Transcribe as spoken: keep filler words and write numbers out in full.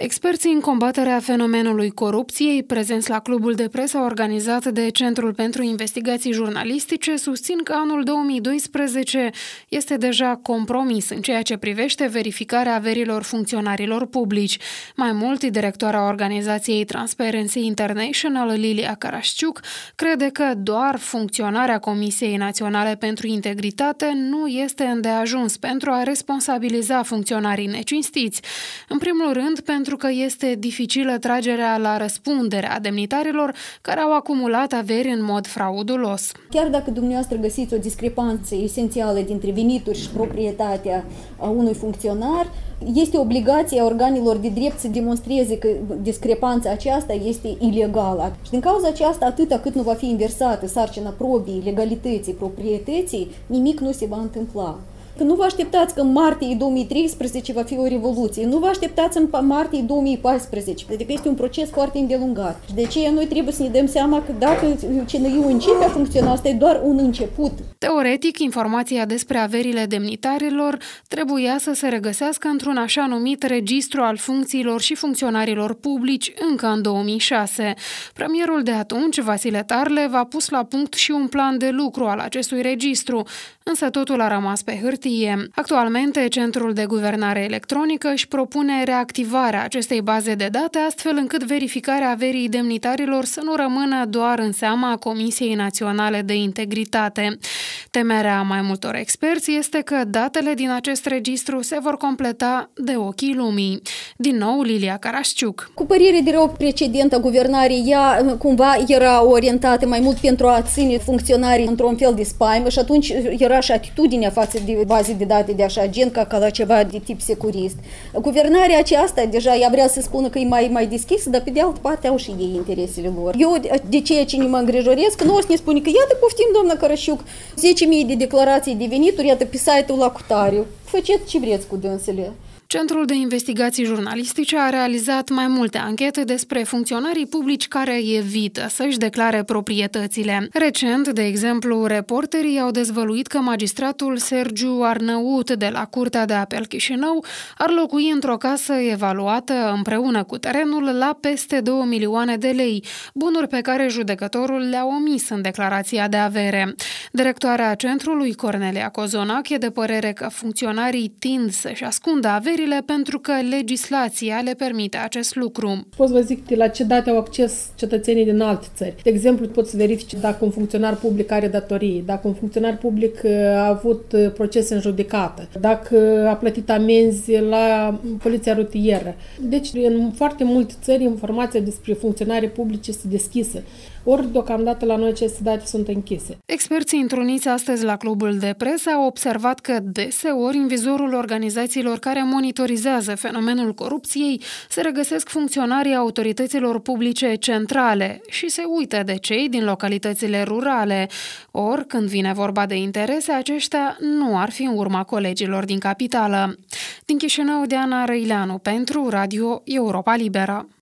Experții în combaterea fenomenului corupției, prezenți la clubul de presă organizat de Centrul pentru Investigații Jurnalistice, susțin că anul două mii doisprezece este deja compromis în ceea ce privește verificarea averilor funcționarilor publici. Mai mult, directoarea organizației Transparency International, Lilia Carasciuc, crede că doar funcționarea Comisiei Naționale pentru Integritate nu este îndeajuns pentru a responsabiliza funcționarii necinstiți. În primul rând, pentru că este dificilă tragerea la răspundere a demnitarilor care au acumulat averi în mod fraudulos. Chiar dacă dumneavoastră găsiți o discrepanță esențială dintre venituri și proprietatea a unui funcționar, este obligația organelor de drept să demonstreze că discrepanța aceasta este ilegală. Și din cauza aceasta, atâta cât nu va fi inversată sarcina probii, legalității, proprietății, nimic nu se va întâmpla. Că nu vă așteptați că în martie două mii treisprezece va fi o revoluție, nu vă așteptați în martie două mii paisprezece, adică este un proces foarte îndelungat. Și de aceea noi trebuie să ne dăm seama că dacă C N I-ul începe a funcționa, asta e doar un început. Teoretic, informația despre averile demnitarilor trebuia să se regăsească într-un așa numit registru al funcțiilor și funcționarilor publici încă în două mii șase. Premierul de atunci, Vasile Tarlev, a pus la punct și un plan de lucru al acestui registru, însă totul a rămas pe hârtie. Actualmente, Centrul de Guvernare Electronică își propune reactivarea acestei baze de date, astfel încât verificarea averii demnitarilor să nu rămână doar în seama Comisiei Naționale de Integritate. Temerea mai multor experți este că datele din acest registru se vor completa de ochii lumii. Din nou, Lilia Carasciuc. Cu părere de rău precedentă, guvernarea ea cumva era orientată mai mult pentru a ține funcționarii într-un fel de spaimă și atunci era și atitudinea față de baze de date de așa gen ca, ca la ceva de tip securist. Guvernarea aceasta deja ea vrea să spună că e mai, mai deschisă, dar pe de altă parte au și ei interesele lor. Eu de ceea ce ne mă îngrijorez, că nu o să ne spune că iată poftim, doamna Carasciuc, zece mii de declarații de venituri, iată pe site-ul la Cutariu. Faceți ce vreți cu dânsele. Centrul de Investigații Jurnalistice a realizat mai multe anchete despre funcționarii publici care evită să-și declare proprietățile. Recent, de exemplu, reporterii au dezvăluit că magistratul Sergiu Arnăut de la Curtea de Apel Chișinău ar locui într-o casă evaluată împreună cu terenul la peste două milioane de lei, bunuri pe care judecătorul le-a omis în declarația de avere. Directoarea centrului, Cornelia Cozonac, e de părere că funcționarii tind să-și ascundă averi pentru că legislația le permite acest lucru. Pot să vă zic la ce date au acces cetățenii din alte țări. De exemplu, pot să verifici dacă un funcționar public are datorii, dacă un funcționar public a avut procese în judecată, dacă a plătit amenzi la poliția rutieră. Deci, în foarte multe țări, informația despre funcționarii publici este deschisă. Ori, deocamdată, la noi aceste date sunt închise. Experții întruniți astăzi la clubul de presă au observat că deseori în vizorul organizațiilor care monitorizează fenomenul corupției se regăsesc funcționarii autorităților publice centrale și se uită de cei din localitățile rurale. Ori, când vine vorba de interese, aceștia nu ar fi în urma colegilor din capitală. Din Chișinău, Diana Răileanu pentru Radio Europa Liberă.